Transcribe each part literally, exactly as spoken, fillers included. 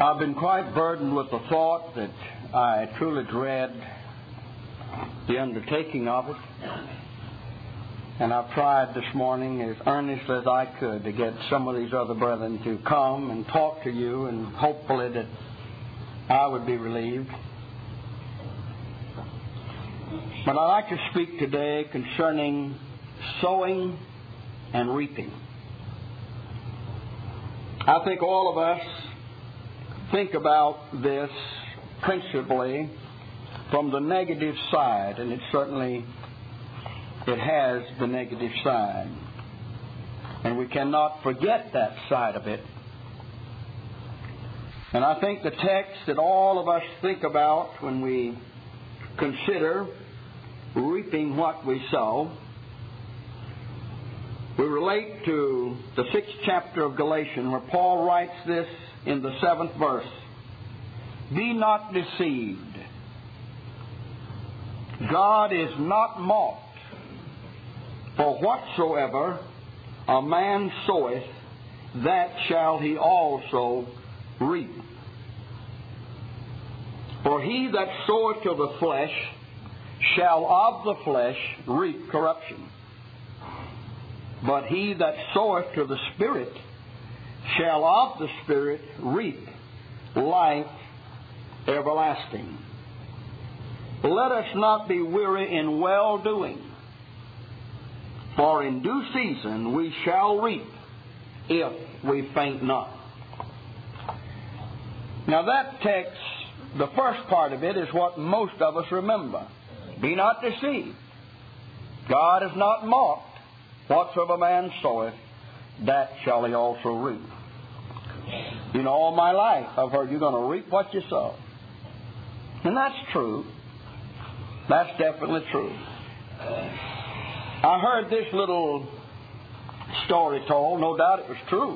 I've been quite burdened with the thought that I truly dread the undertaking of it. And I've tried this morning as earnestly as I could to get some of these other brethren to come and talk to you, and hopefully that I would be relieved. But I'd like to speak today concerning sowing and reaping. I think all of us think about this principally from the negative side, and it certainly it has the negative side. And we cannot forget that side of it. And I think the text that all of us think about when we consider reaping what we sow, we relate to the sixth chapter of Galatians, where Paul writes this in the seventh verse: "Be not deceived. God is not mocked. For whatsoever a man soweth, that shall he also reap. For he that soweth to the flesh shall of the flesh reap corruption. But he that soweth to the Spirit shall of the Spirit reap life everlasting. Let us not be weary in well-doing, for in due season we shall reap if we faint not." Now that text, the first part of it, is what most of us remember. Be not deceived. God is not mocked. Whatsoever man soweth, that shall he also reap. You know, all my life I've heard you're going to reap what you sow. And that's true. That's definitely true. I heard this little story told, no doubt it was true,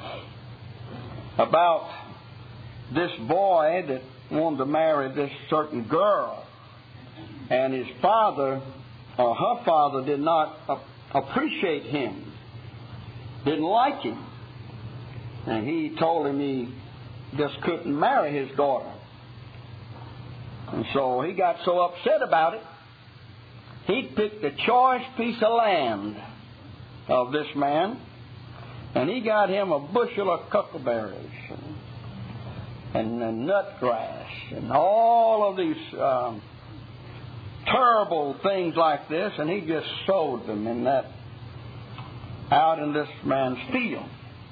about this boy that wanted to marry this certain girl. And his father, or her father, did not appreciate him, didn't like him. And he told him he just couldn't marry his daughter. And so he got so upset about it, he picked a choice piece of land of this man, and he got him a bushel of cuckleberries and, and nut grass and all of these um, terrible things like this, and he just sowed them in that out in this man's field.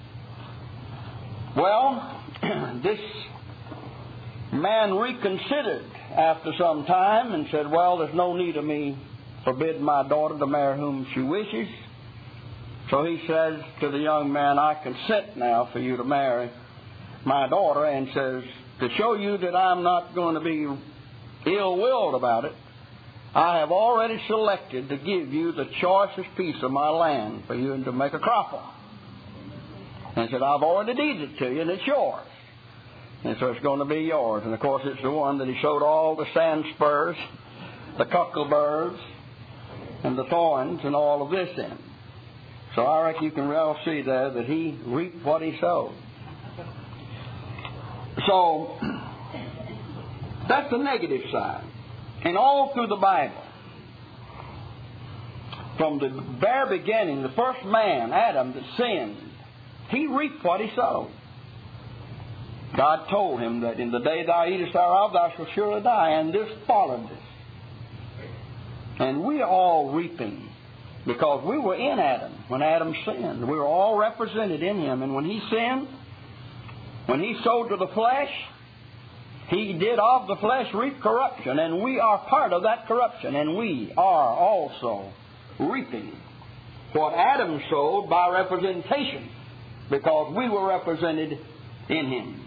Well, this man reconsidered after some time and said, "Well, there's no need of me forbidding my daughter to marry whom she wishes." So he says to the young man, "I consent now for you to marry my daughter," and says, "To show you that I'm not going to be ill-willed about it, I have already selected to give you the choicest piece of my land for you to make a crop on." And he said, "I've already deeded it to you, and it's yours. And so it's going to be yours." And of course, it's the one that he sowed all the sand spurs, the cuckleburs, and the thorns, and all of this in. So I reckon you can well see there that he reaped what he sowed. So that's the negative side. And all through the Bible, from the very beginning, the first man, Adam, that sinned, he reaped what he sowed. God told him that in the day thou eatest thereof, thou shalt surely die, and this followed this. And we are all reaping, because we were in Adam when Adam sinned. We were all represented in him. And when he sinned, when he sowed to the flesh, he did of the flesh reap corruption, and we are part of that corruption, and we are also reaping what Adam sowed by representation, because we were represented in him.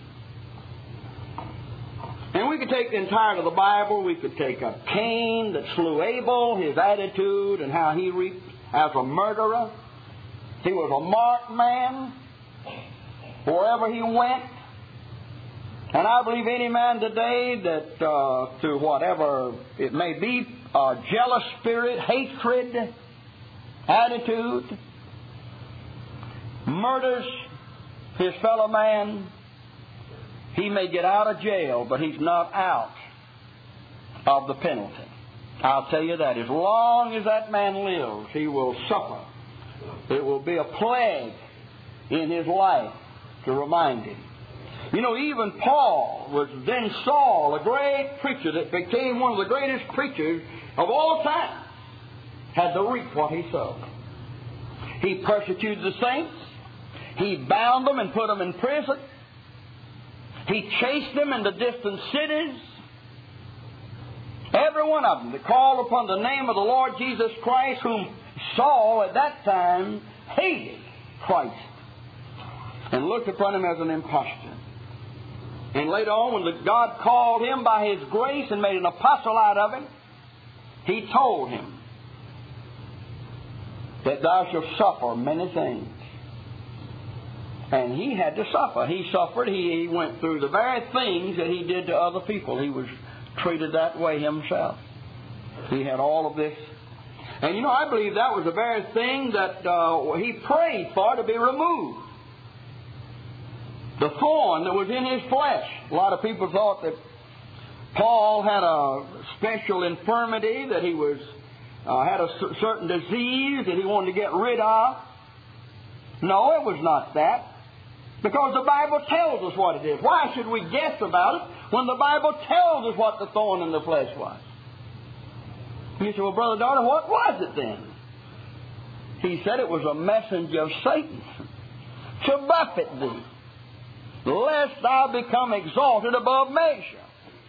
And we could take the entirety of the Bible. We could take a Cain that slew Abel, his attitude and how he reaped as a murderer. He was a marked man wherever he went. And I believe any man today that, uh, through whatever it may be, a jealous spirit, hatred, attitude, murders his fellow man, He may get out of jail, but he's not out of the penalty. I'll tell you that. As long as that man lives, he will suffer. It will be a plague in his life to remind him. You know, even Paul was then Saul, a great preacher that became one of the greatest preachers of all time, had to reap what he sowed. He persecuted the saints. He bound them and put them in prison. He chased them into distant cities. Every one of them that called upon the name of the Lord Jesus Christ, whom Saul at that time hated Christ and looked upon him as an impostor. And later on, when the God called him by His grace and made an apostle out of him, He told him that thou shalt suffer many things. And he had to suffer. He suffered. He, he went through the very things that he did to other people. He was treated that way himself. He had all of this. And you know, I believe that was the very thing that uh, he prayed for to be removed. The thorn that was in his flesh. A lot of people thought that Paul had a special infirmity, that he was uh, had a c- certain disease that he wanted to get rid of. No, it was not that. Because the Bible tells us what it is. Why should we guess about it when the Bible tells us what the thorn in the flesh was? You say, well, Brother Daughter, what was it then? He said it was a messenger of Satan to buffet thee, lest thou become exalted above measure.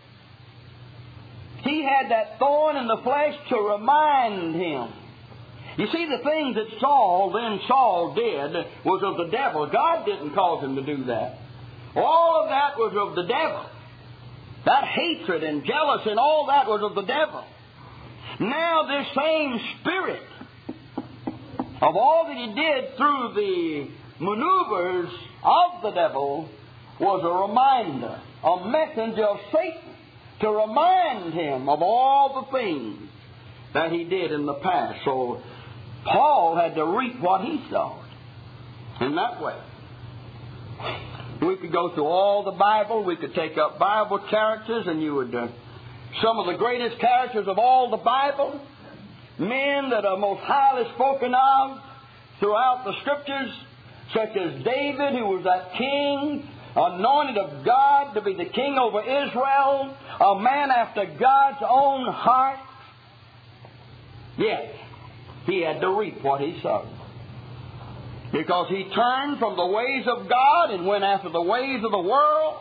He had that thorn in the flesh to remind him. You see, the things that Saul, then Saul did, was of the devil. God didn't cause him to do that. All of that was of the devil. That hatred and jealousy and all that was of the devil. Now this same spirit of all that he did through the maneuvers of the devil was a reminder, a messenger of Satan to remind him of all the things that he did in the past. So Paul had to reap what he sowed in that way. We could go through all the Bible. We could take up Bible characters, and you would, uh, some of the greatest characters of all the Bible, men that are most highly spoken of throughout the Scriptures, such as David, who was that king, anointed of God to be the king over Israel, a man after God's own heart. Yes, he had to reap what he sowed. Because he turned from the ways of God and went after the ways of the world.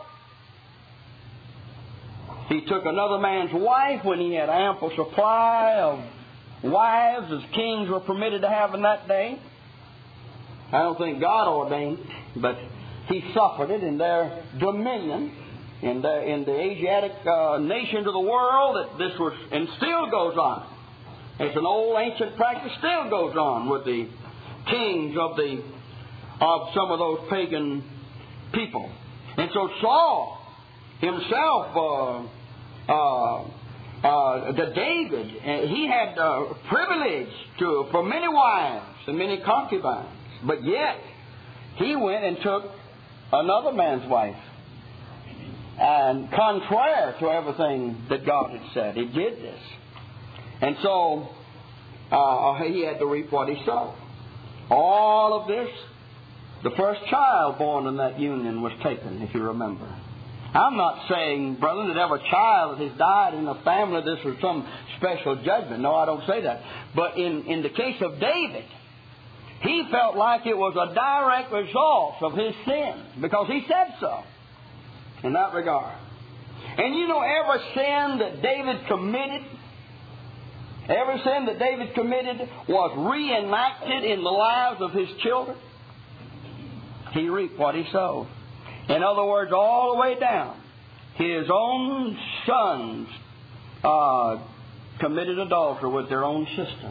He took another man's wife when he had ample supply of wives, as kings were permitted to have in that day. I don't think God ordained, but he suffered it in their dominion, in the, in the Asiatic uh, nations of the world. That this was, and still goes on. It's an old ancient practice, still goes on with the kings of the of some of those pagan people. And so Saul himself, uh, uh, uh, the David, uh, he had uh, privilege to for many wives and many concubines, but yet he went and took another man's wife, and contrary to everything that God had said, he did this. And so uh, he had to reap what he sowed. All of this, the first child born in that union was taken, if you remember. I'm not saying, brother, that every child that has died in the family, this was some special judgment. No, I don't say that. But in, in the case of David, he felt like it was a direct result of his sin, because he said so in that regard. And you know, every sin that David committed, every sin that David committed was reenacted in the lives of his children. He reaped what he sowed. In other words, all the way down, his own sons uh, committed adultery with their own sister.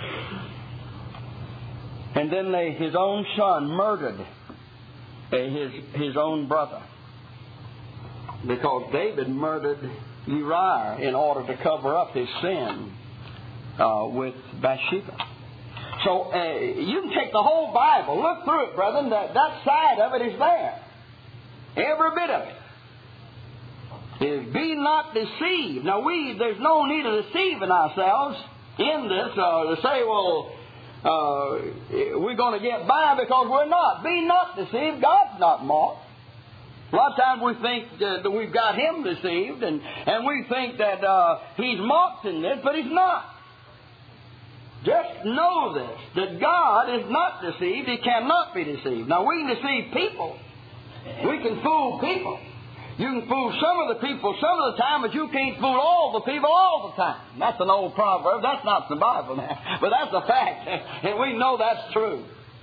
And then they, his own son murdered his, his own brother. Because David murdered Uriah in order to cover up his sin uh, with Bathsheba. So uh, you can take the whole Bible, look through it, brethren. That, that side of it is there. Every bit of it. is be not deceived. Now, we there's no need of deceiving ourselves in this, uh, to say, well, uh, we're going to get by, because we're not. Be not deceived. God's not mocked. A lot of times we think uh, that we've got Him deceived, and, and we think that uh, He's mocked in this, but He's not. Just know this, that God is not deceived. He cannot be deceived. Now, we can deceive people. We can fool people. You can fool some of the people some of the time, but you can't fool all the people all the time. That's an old proverb. That's not the Bible now, but that's a fact, and we know that's true.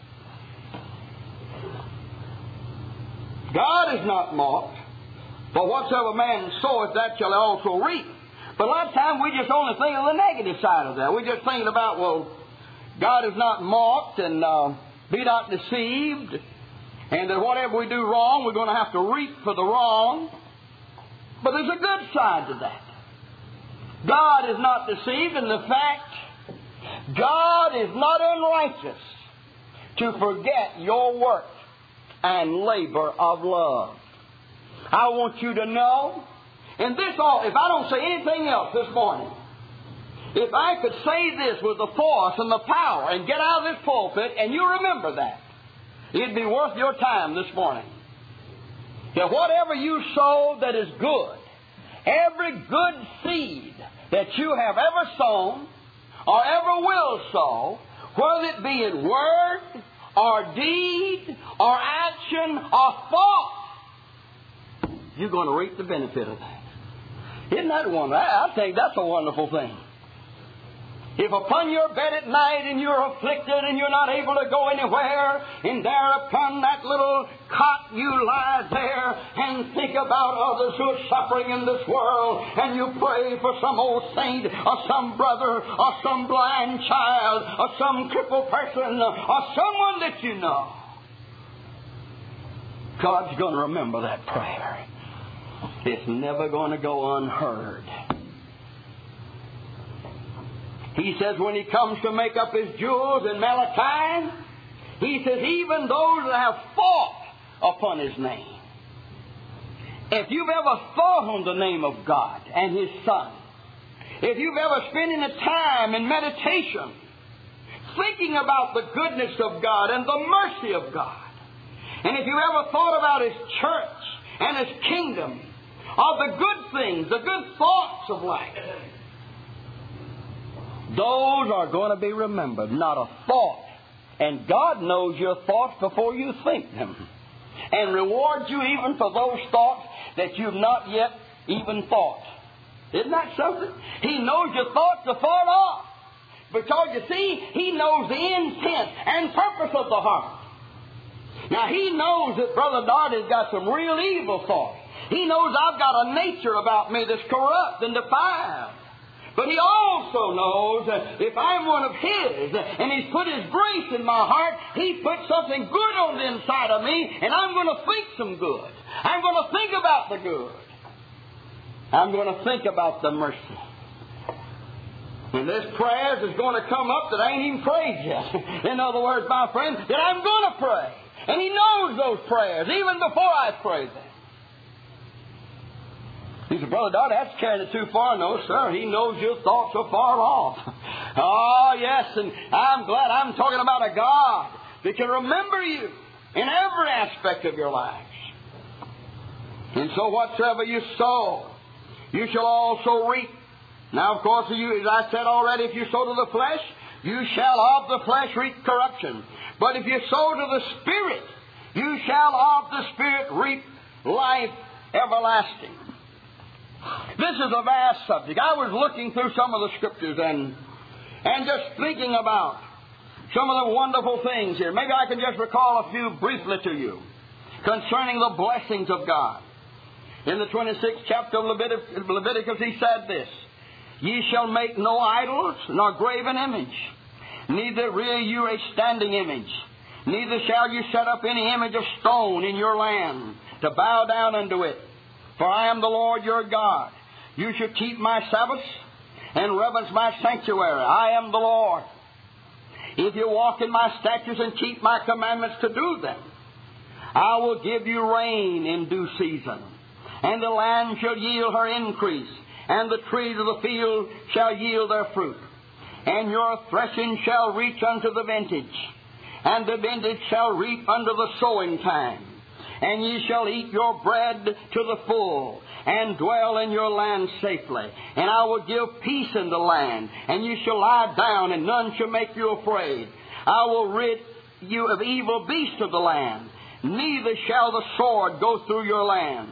God is not mocked, for whatsoever man soweth, that shall he also reap. But a lot of times we just only think of the negative side of that. We're just thinking about, well, God is not mocked, and uh, be not deceived, and that whatever we do wrong, we're going to have to reap for the wrong. But there's a good side to that. God is not deceived in the fact God is not unrighteous to forget your work and labor of love. I want you to know, and this all, if I don't say anything else this morning, if I could say this with the force and the power and get out of this pulpit, and you remember that, it'd be worth your time this morning. That whatever you sow that is good, every good seed that you have ever sown or ever will sow, whether it be in word or deed or action or thought, you're going to reap the benefit of that. Isn't that wonderful? I think that's a wonderful thing. If upon your bed at night and you're afflicted and you're not able to go anywhere, and there upon that little cot you lie there and think about others who are suffering in this world, and you pray for some old saint or some brother or some blind child or some crippled person or someone that you know, God's going to remember that prayer. It's never going to go unheard. He says when He comes to make up His jewels in Malachi, He says even those that have fought upon His name. If you've ever thought on the name of God and His Son, if you've ever spent any time in meditation thinking about the goodness of God and the mercy of God, and if you ever thought about His church and His kingdom, of the good things, the good thoughts of life, those are going to be remembered, not a thought. And God knows your thoughts before you think them, and rewards you even for those thoughts that you've not yet even thought. Isn't that something? He knows your thoughts are far off, because you see, He knows the intent and purpose of the heart. Now, He knows that Brother Darty's got some real evil thoughts. He knows I've got a nature about me that's corrupt and defiled. But He also knows that if I'm one of His and He's put His grace in my heart, He's put something good on the inside of me, and I'm going to think some good. I'm going to think about the good. I'm going to think about the mercy. And this prayers is going to come up that I ain't even prayed yet. In other words, my friend, that I'm going to pray. And He knows those prayers even before I pray them. He said, Brother Darty, that's carrying it too far. No, sir. He knows your thoughts are far off. Oh, yes, and I'm glad I'm talking about a God that can remember you in every aspect of your lives. And so whatsoever you sow, you shall also reap. Now, of course, you, as I said already, if you sow to the flesh, you shall of the flesh reap corruption. But if you sow to the Spirit, you shall of the Spirit reap life everlasting. This is a vast subject. I was looking through some of the Scriptures and and just thinking about some of the wonderful things here. Maybe I can just recall a few briefly to you concerning the blessings of God. In the twenty-sixth chapter of Leviticus, Leviticus He said this, Ye shall make no idols, nor graven image, neither rear you a standing image, neither shall you set up any image of stone in your land, to bow down unto it. For I am the Lord your God. You shall keep my Sabbaths and reverence my sanctuary. I am the Lord. If you walk in my statutes and keep my commandments to do them, I will give you rain in due season, and the land shall yield her increase, and the trees of the field shall yield their fruit. And your threshing shall reach unto the vintage, and the vintage shall reap unto the sowing time. And ye shall eat your bread to the full, and dwell in your land safely. And I will give peace in the land, and you shall lie down, and none shall make you afraid. I will rid you of evil beasts of the land, neither shall the sword go through your land.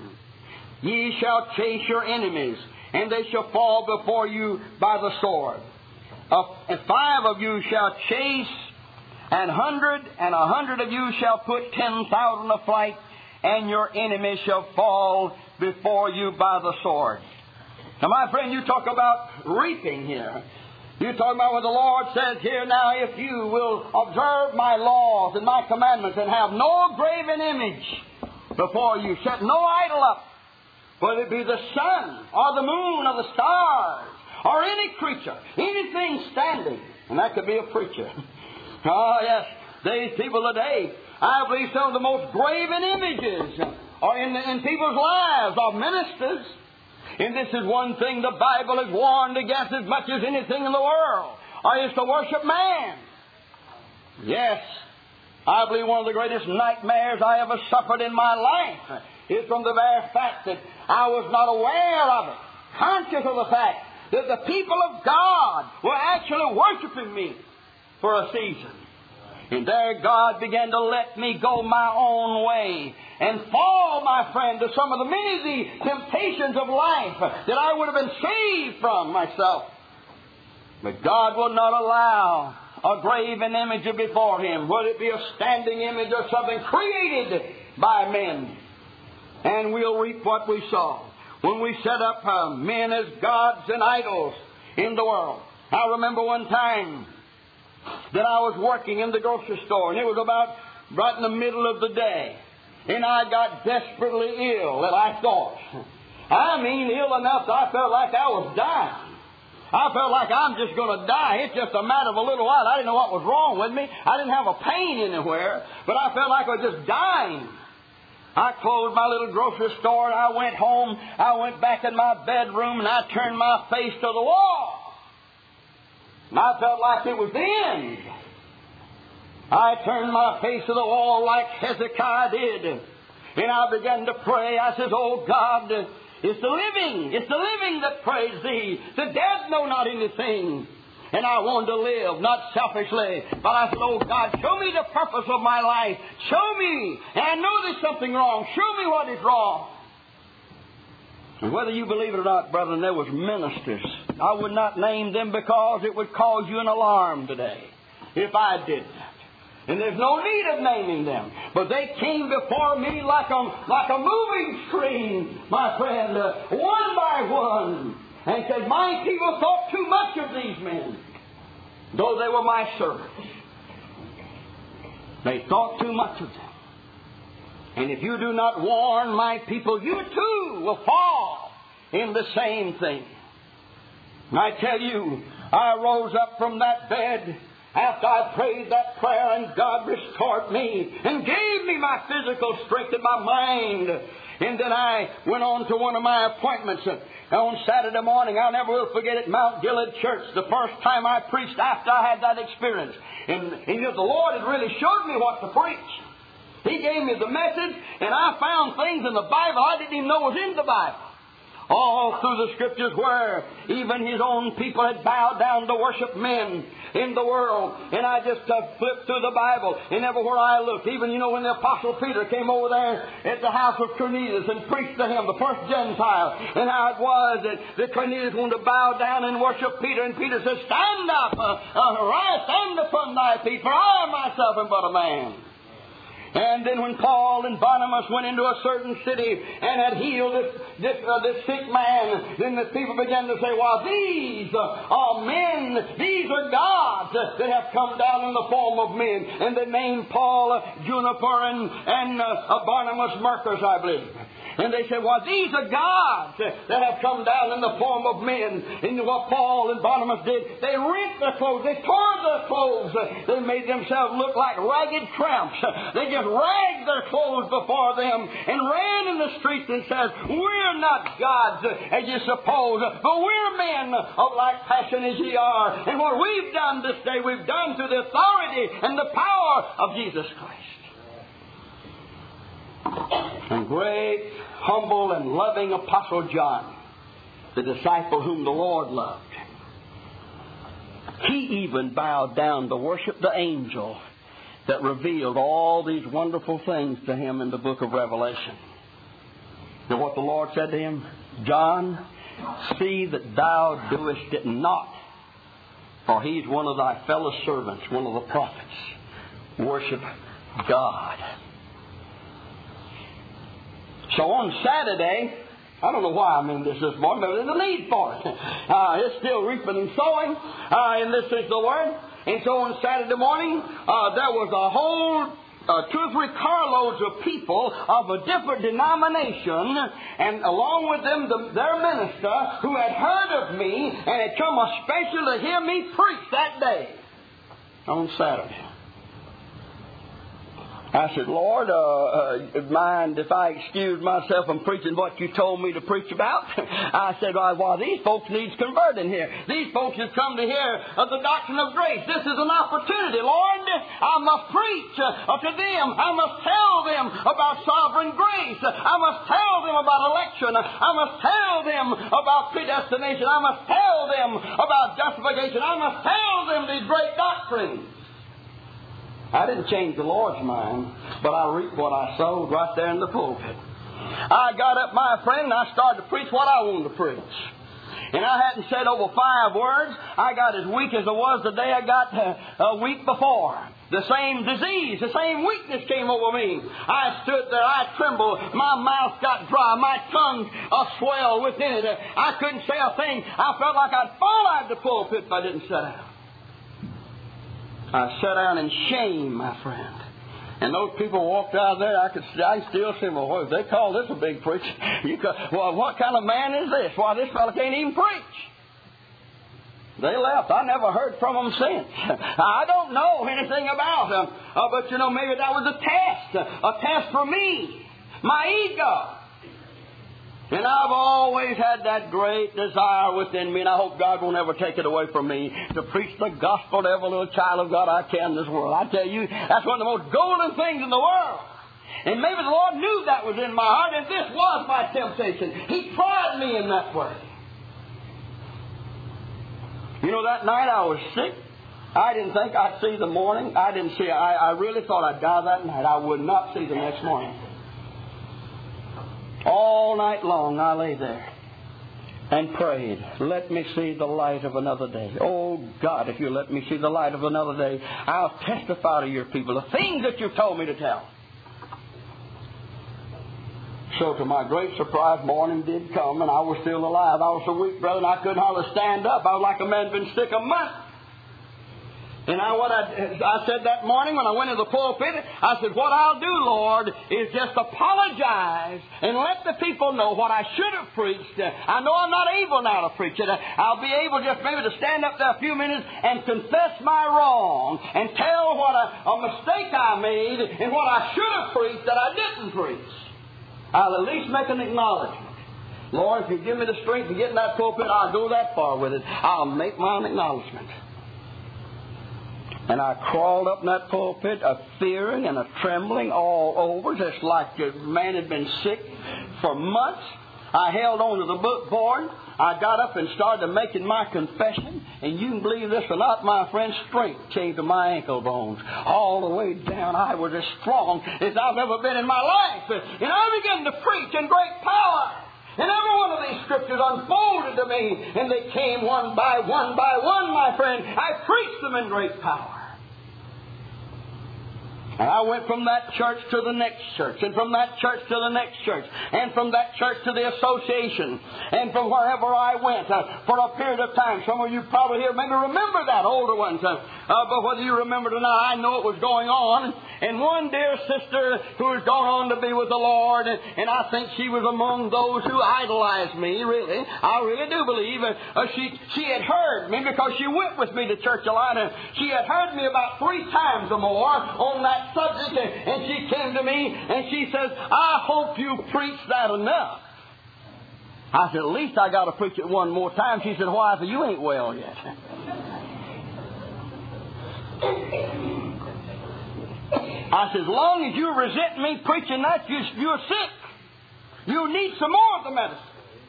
Ye shall chase your enemies, and they shall fall before you by the sword. Uh, and five of you shall chase, and hundred, and a hundred of you shall put ten thousand to flight, and your enemies shall fall before you by the sword. Now, my friend, you talk about reaping here. You talk about what the Lord says here, now, if you will observe my laws and my commandments and have no graven image before you, set no idol up, whether it be the sun or the moon or the stars or any creature, anything standing, and that could be a preacher. Oh, yes, these people today, I believe some of the most graven images are in, in people's lives of ministers. And this is one thing the Bible has warned against as much as anything in the world, or is to worship man. Yes, I believe one of the greatest nightmares I ever suffered in my life is from the very fact that I was not aware of it, conscious of the fact that the people of God were actually worshiping me for a season. And there God began to let me go my own way and fall, my friend, to some of the many of the temptations of life that I would have been saved from myself. But God will not allow a graven image before Him, whether it be a standing image or something created by men. And we'll reap what we sow. When we set up uh, men as gods and idols in the world. I remember one time that I was working in the grocery store, and it was about right in the middle of the day. And I got desperately ill, that I thought. I mean, ill enough that I felt like I was dying. I felt like I'm just going to die. It's just a matter of a little while. I didn't know what was wrong with me. I didn't have a pain anywhere, but I felt like I was just dying. I closed my little grocery store, and I went home. I went back in my bedroom, and I turned my face to the wall. And I felt like it was the end. I turned my face to the wall like Hezekiah did. And I began to pray. I said, oh God, it's the living, it's the living that praise Thee. The dead know not anything. And I wanted to live, not selfishly. But I said, oh God, show me the purpose of my life. Show me. And I know there's something wrong. Show me what is wrong. And whether you believe it or not, brethren, there was ministers. I would not name them because it would cause you an alarm today if I did that. And there's no need of naming them. But they came before me like a, like a moving screen, my friend, uh, one by one. And said, my people thought too much of these men, though they were my servants. They thought too much of them. And if you do not warn my people, you too will fall in the same thing. And I tell you, I rose up from that bed after I prayed that prayer, and God restored me and gave me my physical strength and my mind. And then I went on to one of my appointments on Saturday morning. I'll never will forget it, Mount Gilead Church, the first time I preached after I had that experience. And, and you know, the Lord had really showed me what to preach. He gave me the message, and I found things in the Bible I didn't even know was in the Bible. All through the Scriptures where even His own people had bowed down to worship men in the world. And I just uh, flipped through the Bible, and everywhere I looked, even, you know, when the Apostle Peter came over there at the house of Cornelius and preached to him, the first Gentile, and how it was that, that Cornelius wanted to bow down and worship Peter, and Peter said, stand up, uh, uh, rise, stand upon thy feet, for I myself am but a man. And then when Paul and Barnabas went into a certain city and had healed this, this, uh, this sick man, then the people began to say, well, these uh, are men, these are gods uh, that have come down in the form of men. And they named Paul uh, Juniper and, and uh, uh, Barnabas Marcus, I believe. And they said, well, these are gods that have come down in the form of men. And what Paul and Barnabas did, they rent their clothes. They tore their clothes. They made themselves look like ragged tramps. They just ragged their clothes before them and ran in the streets and said, we're not gods as you suppose, but we're men of like passion as ye are. And what we've done this day, we've done through the authority and the power of Jesus Christ. And great, humble, and loving Apostle John, the disciple whom the Lord loved, he even bowed down to worship the angel that revealed all these wonderful things to him in the book of Revelation. And what the Lord said to him, John, see that thou doest it not, for he's one of thy fellow servants, one of the prophets. Worship God. So on Saturday, I don't know why I'm in this this morning, but there's a need for it. Uh, it's still reaping and sowing uh, in this is the word. And so on Saturday morning, uh, there was a whole uh, two or three carloads of people of a different denomination, and along with them the, their minister who had heard of me and had come especially to hear me preach that day on Saturday. I said, Lord, uh, uh, mind if I excuse myself from preaching what you told me to preach about? I said, well, well, these folks need converting here. These folks have come to hear of the doctrine of grace. This is an opportunity, Lord. I must preach uh, to them. I must tell them about sovereign grace. I must tell them about election. I must tell them about predestination. I must tell them about justification. I must tell them these great doctrines. I didn't change the Lord's mind, but I reaped what I sowed right there in the pulpit. I got up, my friend, and I started to preach what I wanted to preach. And I hadn't said over five words. I got as weak as I was the day I got uh, a week before. The same disease, the same weakness came over me. I stood there, I trembled, my mouth got dry, my tongue uh, swelled within it. I couldn't say a thing. I felt like I'd fall out of the pulpit if I didn't sit down. I sat down in shame, my friend. And those people walked out there. I could, I still see them. Well, they call this a big preacher. You could, well, what kind of man is this? Why, this fellow can't even preach. They left. I never heard from them since. I don't know anything about them. Uh, but, you know, maybe that was a test. A test for me. My ego. And I've always had that great desire within me, and I hope God won't ever take it away from me, to preach the gospel to every little child of God I can in this world. I tell you, that's one of the most golden things in the world. And maybe the Lord knew that was in my heart, and this was my temptation. He tried me in that way. You know, that night I was sick. I didn't think I'd see the morning. I didn't see, I, I really thought I'd die that night. I would not see the next morning. All night long I lay there and prayed, let me see the light of another day. Oh, God, if you let me see the light of another day, I'll testify to your people the things that you've told me to tell. So to my great surprise, morning did come, and I was still alive. I was so weak, brother, and I couldn't hardly stand up. I was like a man been sick a month. And I, what I, I said that morning when I went to the pulpit, I said, what I'll do, Lord, is just apologize and let the people know what I should have preached. I know I'm not able now to preach it. I'll be able just maybe to stand up there a few minutes and confess my wrong and tell what a, a mistake I made and what I should have preached that I didn't preach. I'll at least make an acknowledgement. Lord, if you give me the strength to get in that pulpit, I'll go that far with it. I'll make my acknowledgement. And I crawled up in that pulpit, a fearing and a trembling all over, just like the man had been sick for months. I held on to the book board. I got up and started making my confession. And you can believe this or not, my friend, strength came to my ankle bones. All the way down, I was as strong as I've ever been in my life. And I began to preach in great power. And every one of these scriptures unfolded to me, and they came one by one by one, my friend. I preached them in great power. And I went from that church to the next church, and from that church to the next church, and from that church to the association, and from wherever I went uh, for a period of time. Some of you probably here maybe remember that, older ones. Uh, uh, but whether you remember it or not, I know it was going on. And one dear sister who has gone on to be with the Lord, and, and I think she was among those who idolized me, really. I really do believe. Uh, uh, she, she had heard me because she went with me to church a lot. And she had heard me about three times or more on that subject, and she came to me and she says, I hope you preach that enough. I said, at least I got to preach it one more time. She said, why? So you ain't well yet. I said, as long as you resent me preaching that, you, you're sick. You need some more of the medicine.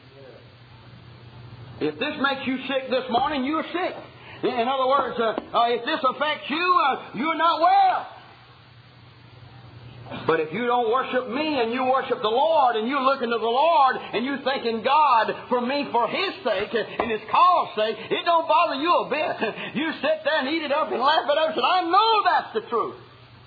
If this makes you sick this morning, you're sick. In other words, uh, uh, if this affects you, uh, you're not well. But if you don't worship me and you worship the Lord and you're looking to the Lord and you're thanking God for me for His sake and His cause sake, it don't bother you a bit. You sit there and eat it up and laugh it up and say, I know that's the truth.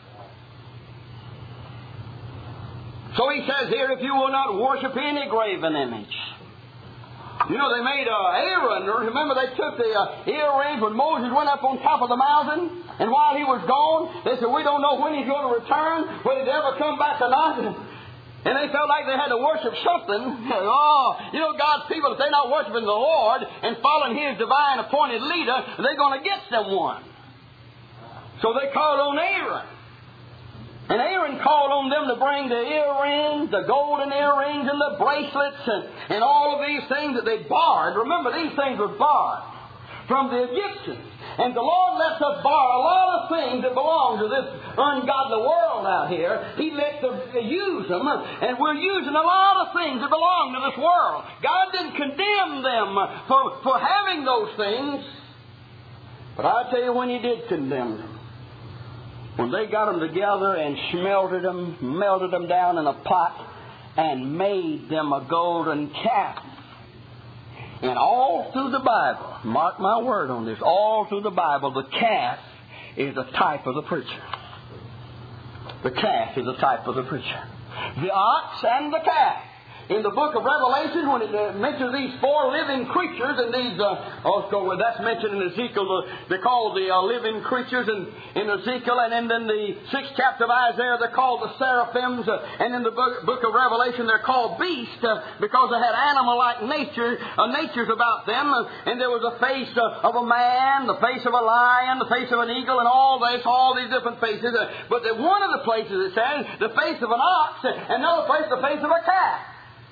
So he says here, if you will not worship any graven image. You know, they made uh, Aaron, remember they took the uh, earrings when Moses went up on top of the mountain, and while he was gone, they said, we don't know when he's going to return, whether he'd ever come back or not. And they felt like they had to worship something. Oh, you know, God's people, if they're not worshiping the Lord and following His divine appointed leader, they're going to get someone. So they called on Aaron. And Aaron called on them to bring the earrings, the golden earrings and the bracelets and, and all of these things that they borrowed. Remember, these things were borrowed from the Egyptians. And the Lord lets us borrow a lot of things that belong to this ungodly world out here. He lets us use them, and we're using a lot of things that belong to this world. God didn't condemn them for, for having those things. But I tell you when He did condemn them. When they got them together and smelted them, melted them down in a pot, and made them a golden calf. And all through the Bible, mark my word on this, all through the Bible, the calf is a type of the preacher. The calf is a type of the preacher. The ox and the calf. In the book of Revelation, when it uh, mentions these four living creatures, and these, uh, also, well, that's mentioned in Ezekiel, uh, they're called the uh, living creatures in, in Ezekiel, and then in the sixth chapter of Isaiah, they're called the seraphims, uh, and in the book, book of Revelation, they're called beasts, uh, because they had animal-like nature, uh, natures about them, uh, and there was a face uh, of a man, the face of a lion, the face of an eagle, and all this, all these different faces, uh, but that one of the places it says, the face of an ox, and another place, the face of a calf.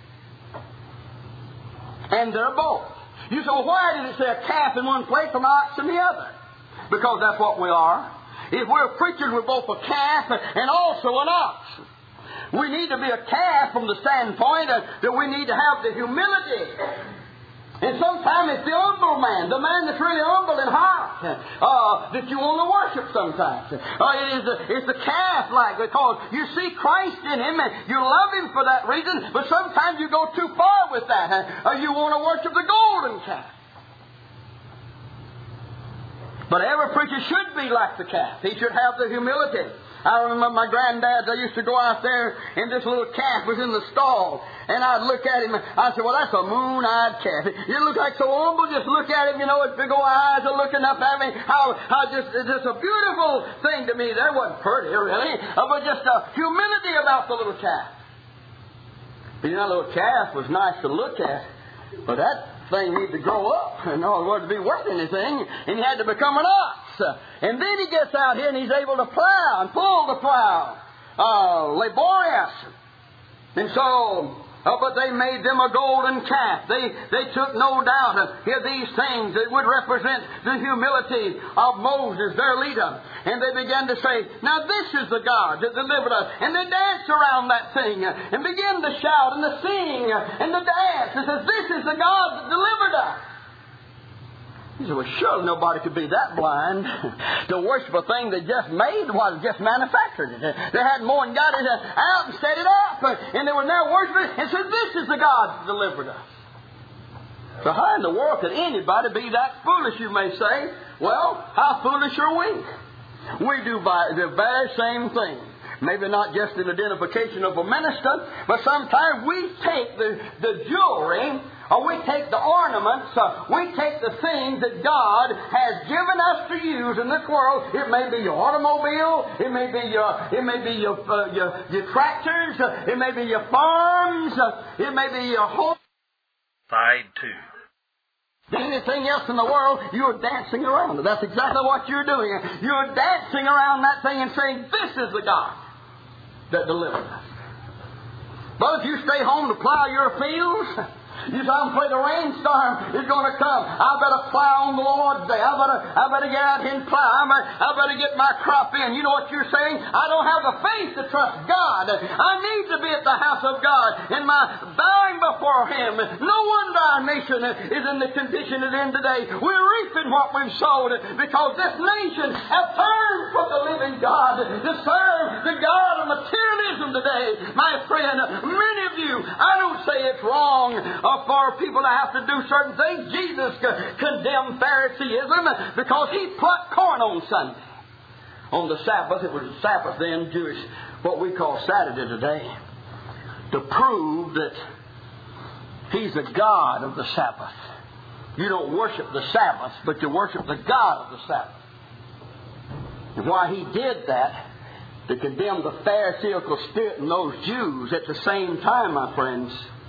And they're both. You say, well, why did it say a calf in one place and an ox in the other? Because that's what we are. If we're preachers, we're both a calf and also an ox. We need to be a calf from the standpoint that we need to have the humility. And sometimes it's the humble man, the man that's really humble in heart, uh, that you want to worship sometimes. Uh, it is the, it's the calf-like, because you see Christ in him and you love him for that reason, but sometimes you go too far with that. Uh, you want to worship the golden calf. But every preacher should be like the calf. He should have the humility. I remember my granddad, I used to go out there and this little calf was in the stall. And I'd look at him and I'd say, well, that's a moon-eyed calf. You look like so humble, just look at him, you know, his big old eyes are looking up at me. How, how just, it's just a beautiful thing to me. There wasn't pretty, really, uh, but just a humility about the little calf. You know, that little calf was nice to look at, but that thing needed to grow up in order to be worth anything, and he had to become an ox. And then he gets out here and he's able to plow and pull the plow. Uh, laborious. And so, uh, but they made them a golden calf. They they took no doubt uh, here these things that would represent the humility of Moses, their leader. And they began to say, now this is the God that delivered us. And they danced around that thing uh, and began to shout and to sing uh, and to dance. And says, this is the God that delivered us. He said, well, surely nobody could be that blind to worship a thing they just made, was just manufactured it. They hadn't more than got it out and set it up, and they were now worshiping it, and said, this is the God that delivered us. So how in the world could anybody be that foolish, you may say? Well, how foolish are we? We do by the very same thing. Maybe not just an identification of a minister, but sometimes we take the, the jewelry, or we take the ornaments, uh, we take the things that God has given us to use in this world. It may be your automobile, it may be your, it may be your, uh, your, your tractors, uh, it may be your farms, uh, it may be your home. Side two. Anything else in the world, you're dancing around it. That's exactly what you're doing. You're dancing around that thing and saying, this is the God that delivered us. But if you stay home to plow your fields, you say, I'm afraid the rainstorm is going to come. I better plow on the Lord's day. I better, I better get out here and plow. I better, I better get my crop in. You know what you're saying? I don't have the faith to trust God. I need to be at the house of God in my bowing before Him. No wonder our nation is in the condition it's in today. We're reaping what we've sowed because this nation has turned from the living God to serve the God of materialism today. My friend, many of you, I don't say it's wrong for people to have to do certain things. Jesus condemned Phariseeism because he plucked corn on Sunday. On the Sabbath, it was Sabbath then, Jewish, what we call Saturday today, to prove that He's the God of the Sabbath. You don't worship the Sabbath, but you worship the God of the Sabbath. And why He did that, to condemn the Pharisaical spirit in those Jews, at the same time, my friends,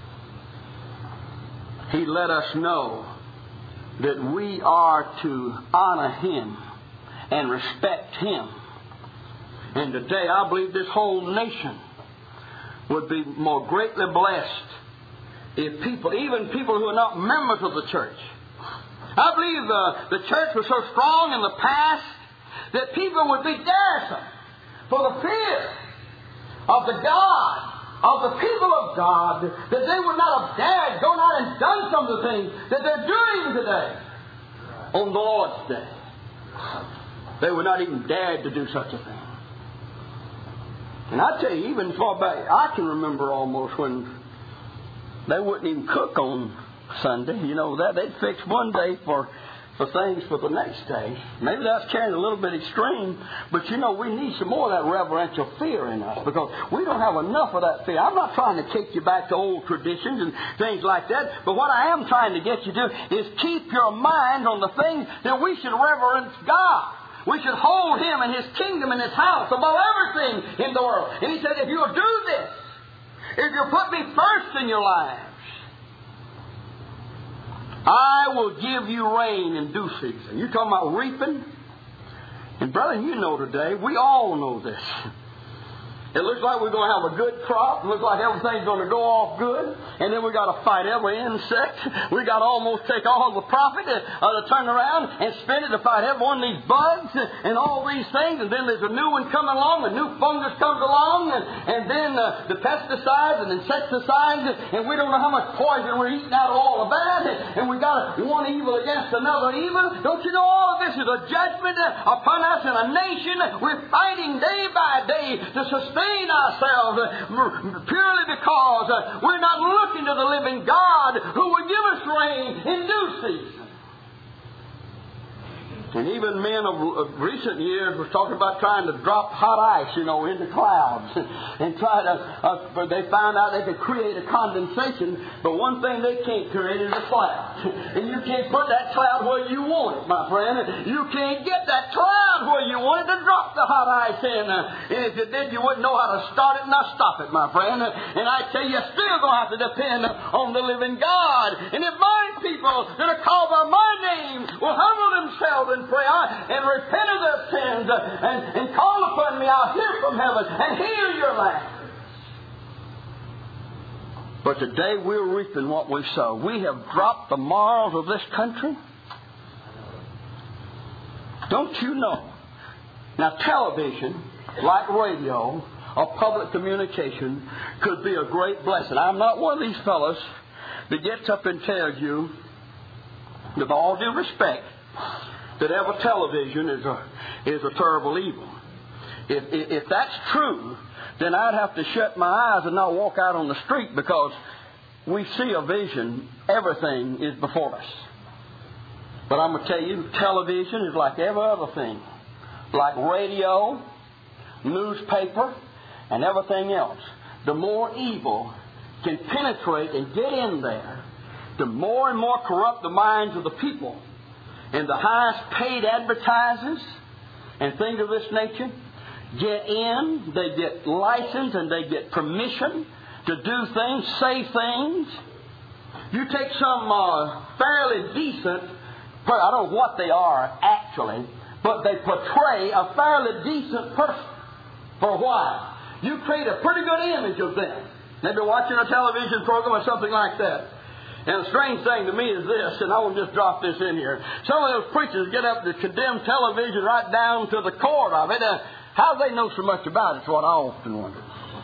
He let us know that we are to honor Him and respect Him. And today I believe this whole nation would be more greatly blessed if people, even people who are not members of the church. I believe uh, the church was so strong in the past that people would be daresome for the fear of the God of the people of God, that they would not have dared gone out and done some of the things that they're doing today on the Lord's day. They would not even dared to do such a thing. And I tell you, even far back, I can remember almost when they wouldn't even cook on Sunday. You know that they'd fix one day for for things for the next day. Maybe that's carrying a little bit extreme, but you know, we need some more of that reverential fear in us because we don't have enough of that fear. I'm not trying to take you back to old traditions and things like that, but what I am trying to get you to is keep your mind on the things that we should reverence God. We should hold Him and His kingdom and His house above everything in the world. And He said, if you'll do this, if you'll put me first in your lives, I will give you rain in due season. You're talking about reaping? And brother, you know today, we all know this. It looks like we're going to have a good crop. It looks like everything's going to go off good. And then we got to fight every insect. We got to almost take all the profit to, uh, to turn around and spend it to fight every one of these bugs and all these things. And then there's a new one coming along. A new fungus comes along. And, and then uh, the pesticides and insecticides. And we don't know how much poison we're eating out of all of that. And, and we got one evil against another evil. Don't you know all of this is a judgment upon us in a nation? We're fighting day by day to sustain ourselves purely because we're not looking to the living God who will give us rain in due season. And even men of, of recent years were talking about trying to drop hot ice, you know, into clouds and try to, uh, but they found out they could create a condensation, but one thing they can't create is a cloud. And you can't put that cloud where you want it, my friend. You can't get that cloud where you want it to drop the hot ice in. And if you did, you wouldn't know how to start it and not stop it, my friend. And I tell you, you're still going to have to depend on the living God. And if my people that are called by my name will humble themselves and pray and repent of their sins and, and call upon me, I'll hear from heaven and heal your land. But today we're reaping what we sow. We have dropped the morals of this country. Don't you know? Now television, like radio or public communication, could be a great blessing. I'm not one of these fellows that gets up and tells you, with all due respect, that ever television is a is a terrible evil. If, if if that's true, then I'd have to shut my eyes and not walk out on the street because we see a vision. Everything is before us. But I'm going to tell you, television is like every other thing. like radio, newspaper, and everything else, the more evil can penetrate and get in there, the more and more corrupt the minds of the people. And the highest paid advertisers and things of this nature get in, they get license and they get permission to do things, say things. You take some uh, fairly decent, I don't know what they are actually, but they portray a fairly decent person. For a while. You create a pretty good image of them. Maybe watching a television program or something like that. And the strange thing to me is this, and I will just drop this in here. Some of those preachers get up to condemn television right down to the core of it. Uh, how do they know so much about it is what I often wonder.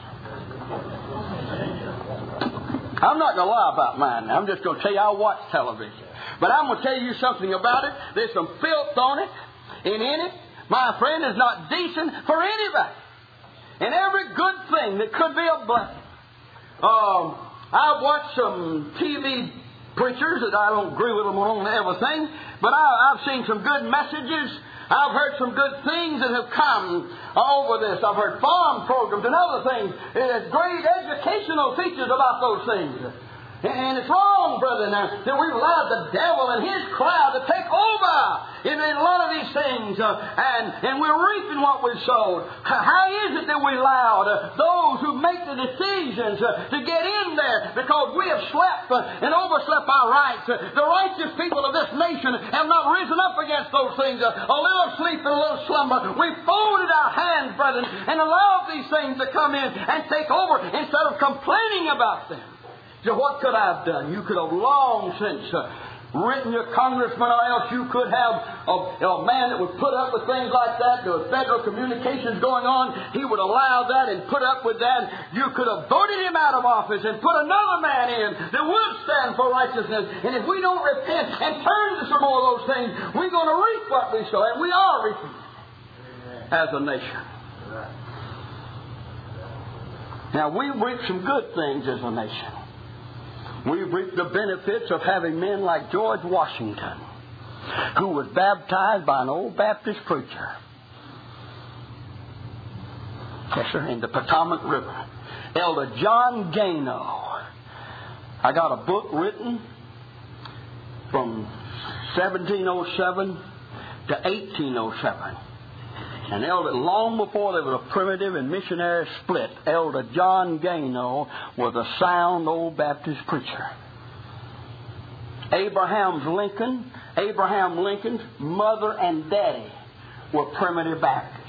I'm not going to lie about mine. I'm just going to tell you I watch television. But I'm going to tell you something about it. There's some filth on it. And in it, my friend, is not decent for anybody. And every good thing that could be a blessing. Um, I've watched some T V preachers that I don't agree with them on everything, but I, I've seen some good messages. I've heard some good things that have come over this. I've heard farm programs and other things. There's great educational features about those things. And it's wrong, brother, now, that we've allowed the devil and his crowd to take over in, in a lot of these things. Uh, and, and we're reaping what we've sowed. How is it that we allowed uh, those who make the decisions uh, to get in there because we have slept uh, and overslept our rights? Uh, the righteous people of this nation have not risen up against those things. Uh, a little sleep and a little slumber. We folded our hands, brethren, and allowed these things to come in and take over instead of complaining about them. So what could I have done? You could have long since uh, written your congressman, or else you could have a, a man that would put up with things like that. There was federal communications going on. He would allow that and put up with that. You could have voted him out of office and put another man in that would stand for righteousness. And if we don't repent and turn to some more of those things, we're going to reap what we sow. And we are reaping as a nation. Now, we've reaped some good things as a nation. We've reaped the benefits of having men like George Washington, who was baptized by an old Baptist preacher. Yes, sir, in the Potomac River. Elder John Gano. I got a book written from seventeen oh seven to eighteen oh seven. And Elder, long before there was a primitive and missionary split, Elder John Gano was a sound old Baptist preacher. Abraham Lincoln, Abraham Lincoln's mother and daddy were primitive Baptists.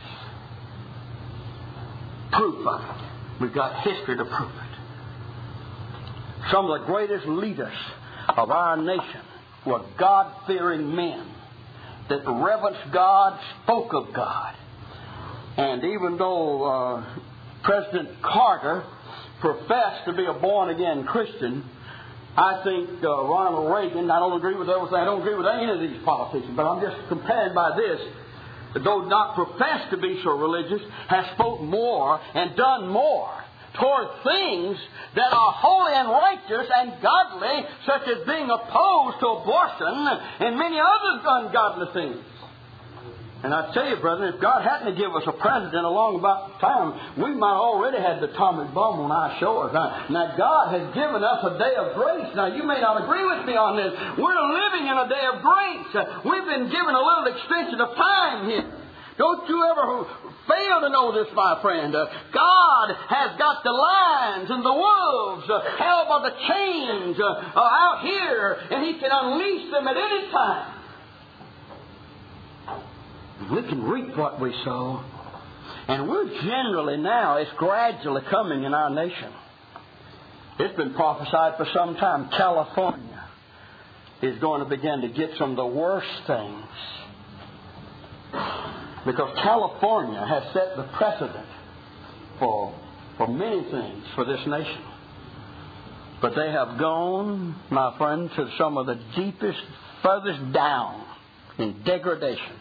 Proof of it. We've got history to prove it. Some of the greatest leaders of our nation were God-fearing men that reverenced God, spoke of God. And even though uh, President Carter professed to be a born-again Christian, I think uh, Ronald Reagan, I don't agree with everything, I don't agree with any of these politicians, but I'm just compared by this, though not professed to be so religious, has spoken more and done more toward things that are holy and righteous and godly, such as being opposed to abortion and many other ungodly things. And I tell you, brethren, if God hadn't give us a president along about the time, we might already had the atomic bomb on our shores. Now, now, God has given us a day of grace. Now, you may not agree with me on this. We're living in a day of grace. We've been given a little extension of time here. Don't you ever fail to know this, my friend. Uh, God has got the lions and the wolves uh, held by the chains uh, uh, out here, and He can unleash them at any time. We can reap what we sow. And we're generally now, it's gradually coming in our nation. It's been prophesied for some time. California is going to begin to get some of the worst things. Because California has set the precedent for, for many things for this nation. But they have gone, my friend, to some of the deepest, furthest down in degradation.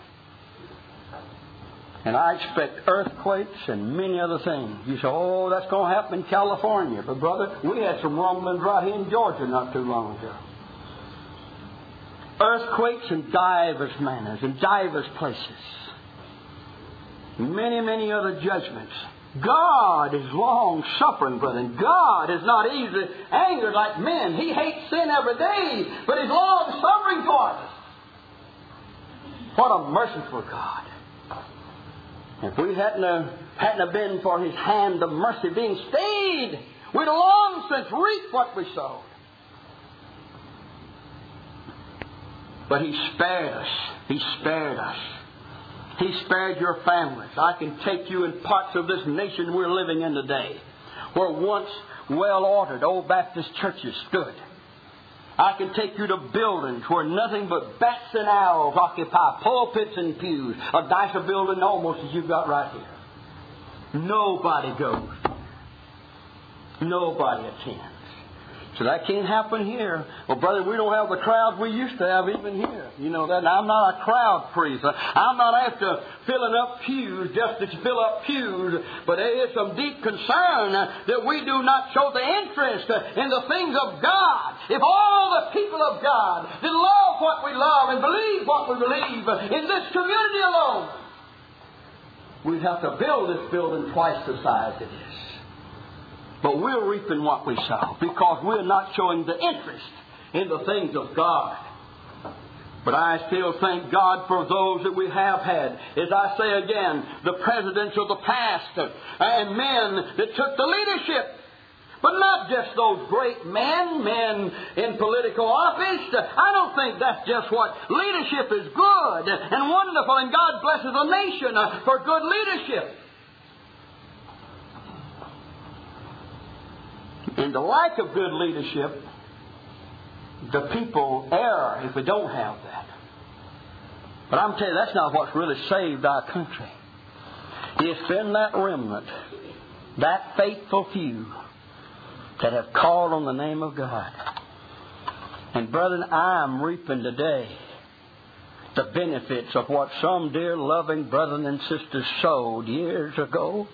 And I expect earthquakes and many other things. You say, oh, that's going to happen in California. But, brother, we had some rumblings right here in Georgia not too long ago. Earthquakes in divers manners, in divers places. many, many other judgments. God is long-suffering, brethren. God is not easily angered like men. He hates sin every day, but He's long-suffering for us. What a merciful God. If we hadn't, uh, hadn't have been for His hand of mercy being stayed, we'd have long since reaped what we sowed. But He spared us. He spared us. He spared your families. I can take you in parts of this nation we're living in today, where once well-ordered old Baptist churches stood. I can take you to buildings where nothing but bats and owls occupy pulpits and pews. A nicer building almost as you've got right here. Nobody goes. Nobody attends. So that can't happen here. Well, brother, we don't have the crowd we used to have even here. You know that. Now, I'm not a crowd priest. I'm not after filling up pews just to fill up pews. But there is some deep concern that we do not show the interest in the things of God. If all the people of God did love what we love and believe what we believe in this community alone, we'd have to build this building twice the size it is. But we're reaping what we sow because we're not showing the interest in the things of God. But I still thank God for those that we have had. As I say again, the presidents of the past and men that took the leadership. But not just those great men, men in political office. I don't think that's just what leadership is good and wonderful, and God blesses a nation for good leadership. In the lack of good leadership, the people err if we don't have that. But I'm telling you, that's not what's really saved our country. It's been that remnant, that faithful few, that have called on the name of God. And brethren, I'm reaping today the benefits of what some dear loving brethren and sisters sowed years ago.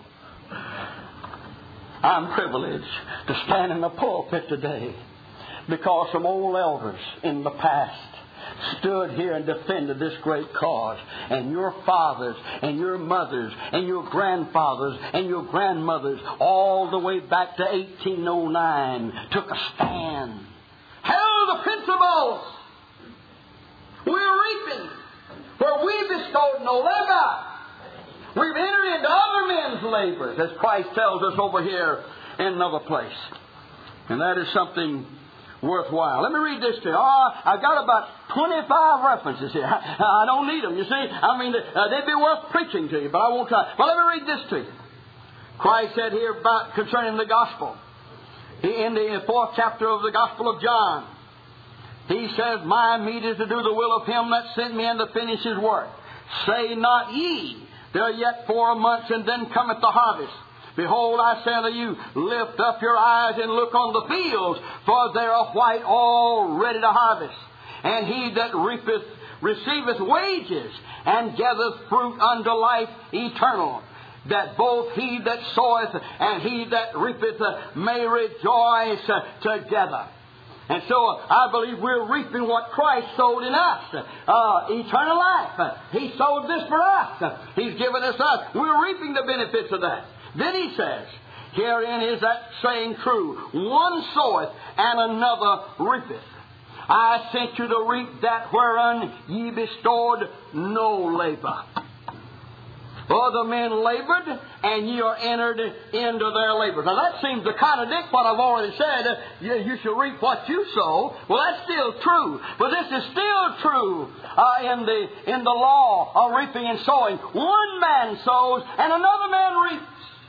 I'm privileged to stand in the pulpit today because some old elders in the past stood here and defended this great cause. And your fathers and your mothers and your grandfathers and your grandmothers all the way back to eighteen oh nine took a stand, held the principles. We're reaping where we bestowed no labor. We've entered into other men's labors, as Christ tells us over here in another place. And that is something worthwhile. Let me read this to you. Oh, I've got about twenty-five references here. I, I don't need them, you see. I mean, uh, they'd be worth preaching to you, but I won't try. Well, let me read this to you. Christ said here about concerning the gospel. In the fourth chapter of the Gospel of John, He says, My meat is to do the will of Him that sent me and to finish His work. Say not ye, there are yet four months, and then cometh the harvest. Behold, I say unto you, lift up your eyes and look on the fields, for they are white, all ready to harvest. And he that reapeth receiveth wages, and gathereth fruit unto life eternal, that both he that soweth and he that reapeth may rejoice together. And so I believe we're reaping what Christ sowed in us. Uh, eternal life. He sowed this for us. He's given us us. We're reaping the benefits of that. Then He says, herein is that saying true. One soweth and another reapeth. I sent you to reap that wherein ye bestowed no labor. Other men labored, and ye are entered into their labors. Now that seems to contradict what I've already said. You, you shall reap what you sow. Well, that's still true. But this is still true uh, in the in the law of reaping and sowing. One man sows, and another man reaps.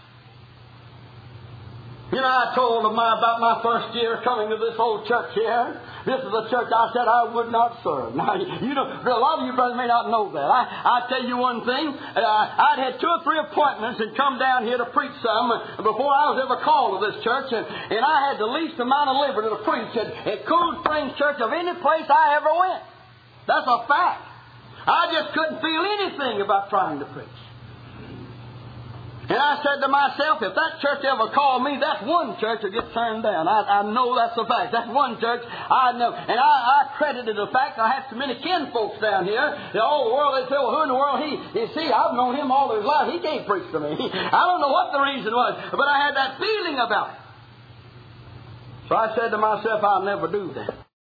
You know, I told them my, about my first year coming to this old church here. This is a church I said I would not serve. Now, you know, a lot of you brothers may not know that. I, I tell you one thing. Uh, I'd had two or three appointments and come down here to preach some before I was ever called to this church. And, and I had the least amount of liberty to preach at, at Cool Springs Church of any place I ever went. That's a fact. I just couldn't feel anything about trying to preach. And I said to myself, if that church ever called me, that's one church that gets turned down. I, I know that's a fact. That's one church I know. And I, I credited the fact I had so many kinfolks down here. The whole world, they say, well, who in the world he? You see, I've known him all his life. He can't preach to me. I don't know what the reason was, but I had that feeling about it. So I said to myself, I'll never do that.